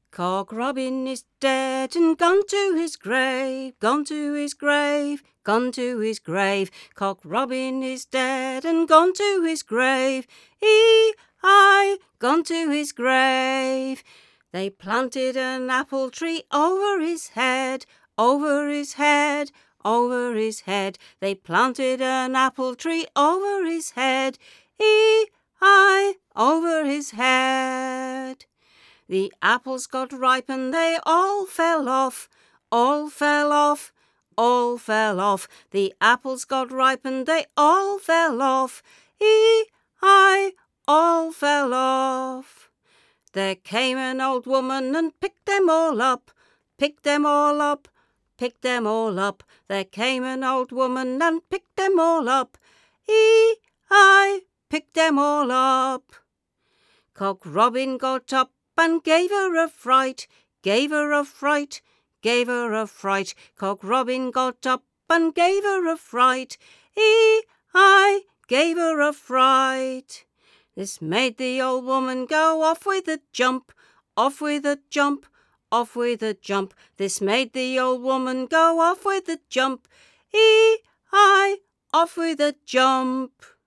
Cock Robin is dead and gone to his grave, gone to his grave, gone to his grave. Cock Robin is dead and gone to his grave, E-I, gone to his grave. They planted an apple tree over his head, over his head, over his head. They planted an apple tree over his head, E-I, over his head. The apples got ripe and they all fell off, all fell off, all fell off. The apples got ripe and they all fell off, E-I, all fell off. There came an old woman and picked them all up, picked them all up, picked them all up. There came an old woman and picked them all up, E-I, picked them all up. Cock Robin got up and gave her a fright, gave her a fright, gave her a fright. Cock Robin got up and gave her a fright, E-I, gave her a fright. This made the old woman go off with a jump, off with a jump, off with a jump. This made the old woman go off with a jump, E-I, off with a jump.